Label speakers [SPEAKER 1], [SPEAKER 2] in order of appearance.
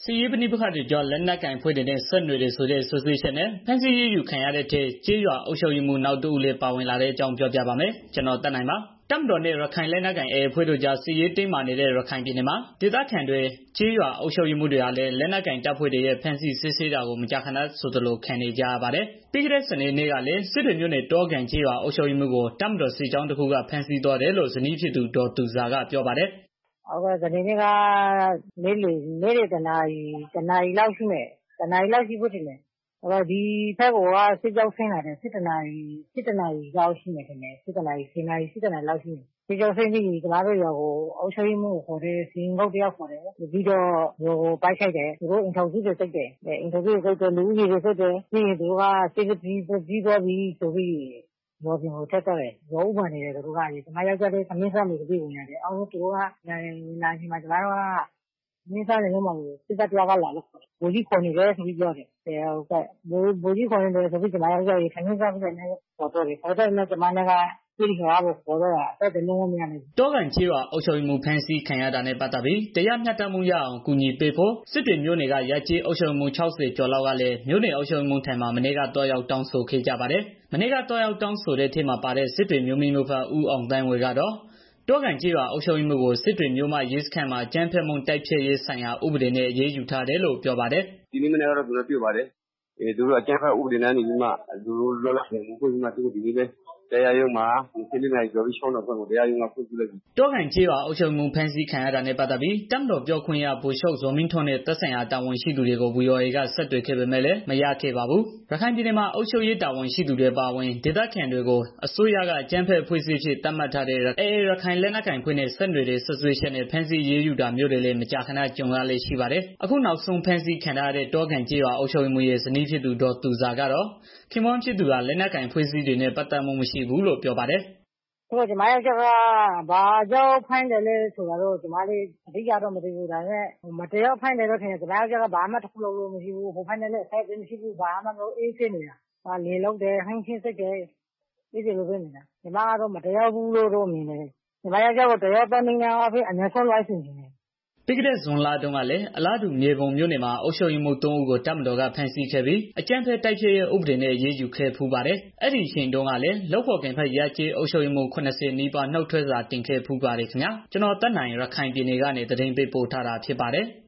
[SPEAKER 1] စီရေးပဏိပခတွေကြောင့်လက်နက်ကိုင်ဖွဲ့တွေနဲ့ဆက်နွယ်တယ်ဆိုတဲ့ဆွေးချက်နဲ့ဖမ်းဆီးရေးယူခံရတဲ့ထဲကျေးရွာအုပ်ချုပ်ရေးမှူးနောက်တဦးလည်းပါဝင်လာတဲ့အကြောင်းပြောပြပါမယ်။ ကျွန်တော်တက်နိုင်ပါ။ တပ်မတော်နဲ့ ရခိုင်လက်နက်ကိုင် AA အဖွဲ့တို့ကြားစစ်ရေးတင်းမာနေတဲ့ ရခိုင်ပြည်နယ်မှာ ဒေသခံတွေ ကျေးရွာအုပ်ချုပ်ရေးမှူးတွေဟာလည်း လက်နက်ကိုင်တပ်ဖွဲ့တွေရဲ့ ဖမ်းဆီးစစ်ဆေးတာကို မကြာခဏဆိုသလို ခံနေကြရပါတယ်။ ပြီးခဲ့တဲ့ စနေနေ့ကလည်း စစ်တွေမြို့နယ် တောကန်ကျေးရွာအုပ်ချုပ်ရေးမှူးကို တပ်မတော်စစ်ကြောင်းတစ်ခုက ဖမ်းဆီးသွားတယ်လို့ ဇနီးဖြစ်သူ ဒေါ်သူဇာကပြောပါတယ်။
[SPEAKER 2] "စနေနေ့က နေ့လယ် 1 နာရီလောက်ရှိမယ်။ ဒီဘက်ကို စစ်ကြောင်းဆင်းလာတယ် ၁၁ နာရီလောက်ရှိမယ်ထင်တယ်။ စစ်ကြောင်းဆင်းပြီး ကျမတို့ရွာကို အုပ်ချုပ်ရေးမှူးကိုခေါ်တယ်။ စာရင်းကုတ်တစ်ယောက်ခေါ်တယ်။ ပြီးတော့ ရွာကိုတိုက်ခိုက်တယ်။ သူတို့အိမ်ထောင်စုတွေ စစ်တယ်။ လူဦးရေတွေ စစ်တယ်။ ပြီးရင်သူတို့က စစ်ပြီးသွားပြီဆိုပြီး ရွာပြင်ကိုထွက်သွားတယ်။ ရွာဦးမှာနေတယ်သူတို့က ကျမယောကျာ်းလည်း ထမင်းစားမယ်ဆိုပြီးဝင်လာတယ်။ သူတို့ကလာချိန်မှာ ကျမတို့က ထမင်းစားနေတုန်းမှာ စစ်သားတစ်ယောက်ကလာပြီးခေါ်တယ်။ ဗိုလ်ကြီးခေါ်နေတယ်ဆိုပြီးပြောတယ်။ ဗိုလ်ကြီးခေါ်နေတယ်ဆိုပြီး ကျမယောကျာ်းကို ထမင်းစားပြီးတော့ ခေါ်သွားတယ်။ ခေါ်သွားတော့ ကျမနဲ့က အဲဒီရွာကိုခေါ်သွားတာ အသက်တွေလုံးဝမရဘူး။
[SPEAKER 1] " တောကန်ကျေးရွာအုပ်ချုပ်ရေးမှူးဖမ်းဆီးခံရတာနဲ့ ပတ်သတ်ပြီး တရားမျှတမှုရအောင် ကူညီပေးဖို့ စစ်တွေမြို့နယ်က ရပ်ကျေးအုပ်ချုပ်ရေးမှူး ၆၀ ကျော်လောက်ကလည်း မြို့နယ်အုပ်ချုပ်ရေးမှူးထံ မနေ့က သွားရောက်တောင်းဆိုခဲ့ကြပါတယ်။ မနေ့က သွားရောက်တောင်းဆိုတဲ့ထဲမှာပါတဲ့ စစ်တွေမြို့မိမြို့ဖ ဦးအောင်သန်းငွေကတော့ တောကန်ကျေးရွာအုပ်ချုပ်ရေးမှူးကို စစ်တွေမြို့မရဲစခန်းမှာ အကြမ်းဖက်မှုတိုက်ဖျက်ရေးဆိုင်ရာဥပဒေနဲ့ အရေးယူထားတယ်လို့ ပြောပါတယ်။
[SPEAKER 3] "ဒီနေ့မနက်ကတော့ သူတို့ပြောပါတယ်။ သူတို့အကြမ်းဖက်ဥပဒေနဲ့ နေပြီးမှ သူတို့လွတ်လပ်ခွင့်ကို ဒီနေ့ပဲ တရားရုံးမှာ 24 နာရီကျော်ပြီး ၆ နာရီခွဲမှာ တရားရုံးက ခွင့်ပြုလိုက်ပြီ။
[SPEAKER 1] " တောကန်ကျေးရွာအုပ်ချုပ်ရေးမှူး ဖမ်းဆီးခံရတာနဲ့ ပတ်သတ်ပြီး တပ်မတော်ပြောခွင့်ရ ဗိုလ်ချုပ်ဇော်မင်းထွန်းနဲ့ သက်ဆိုင်ရာတာဝန်ရှိသူတွေကို ဗွီအိုအေက ဆက်သွယ်ခဲ့ပေမဲ့လည်း မရခဲ့ပါဘူး။ ရခိုင်ပြည်နယ်မှာ အုပ်ချုပ်ရေးတာဝန်ရှိသူတွေ အပါအဝင် ဒေသခံတွေကို အစိုးရက အကြမ်းဖက်အဖွဲ့အစည်းအဖြစ် သတ်မှတ်ထားတဲ့ AA ရခိုင်လက်နက်ကိုင်အဖွဲ့နဲ့ ဆက်နွယ်တဲ့ စွပ်စွဲချက်နဲ့ ဖမ်းဆီးအရေးယူတာမျိုးတွေလည်း မကြာခဏ ကြုံရလေ့ရှိပါတယ်။ အခုနောက်ဆုံးဖမ်းဆီးခံထားရတဲ့ တောကန်ကျေးရွာအုပ်ချုပ်ရေးမှူးရဲ့ ဇနီးဖြစ်သူ ဒေါ်သူဇာကတော့ ခင်ပွန်းဖြစ်သူဟာ လက်နက်ကိုင်အဖွဲ့အစည်းတွေနဲ့ ပတ်သတ်မှုမရှိဘူးလို့ ပြောပါတယ်။
[SPEAKER 2] "ကျမယောကျာ်းက ဘာကြောင့်ဖမ်းတယ်လဲဆိုတာတော့ ကျမလည်း အတိအကျတော့မသိဘူး ဒါပေမဲ့ မတရားဖမ်းတယ်လို့ထင်တယ်။ ကျမယောကျာ်းက ဘာမှတစ်ခုလုပ်လို့မရှိဘူး။ ဟိုဘက်နဲ့လည်း အဆက်အသွယ်မရှိဘူး။ ဘာမှမလုပ်အေးဆေးနေတာ။ လယ်လုပ်တယ် ဟင်းခင်းစစ်တယ် အဲဒီလိုပဲနေတာ။ ကျမကတော့ မတရားဘူးလို့တော့မြင်တယ်။ ကျမယောကျာ်းကို တရားသောနည်းများဖြင့် အမြန်ဆုံးလွှတ်စေချင်တယ်။
[SPEAKER 1] " ပြီးခဲ့တဲ့ ဇွန်လတုန်းကလည်း အလားတူ မြေပုံမြို့နယ်မှာ အုပ်ချုပ်ရေးမှူး ၃ ဦးကို တပ်မတော်က ဖမ်းဆီးခဲ့ပြီး အကြမ်းဖက်တိုက်ဖျက်ရေးဥပဒေနဲ့ အရေးယူခဲ့ဖူးပါတယ်။ အဲဒီအချိန်တုန်းကလည်း လုပ်ဖော်ကိုင်ဖက် ရပ်ကျေးအုပ်ချုပ်ရေးမှူး ၇၀ နီးပါး နုတ်ထွက်စာတင်ခဲ့ဖူးပါတယ်ခင်ဗျာ။ ကျွန်တော်သက်နိုင် ရခိုင်ပြည်နယ်ကနေ သတင်းပေးပို့ထားတာဖြစ်ပါတယ်။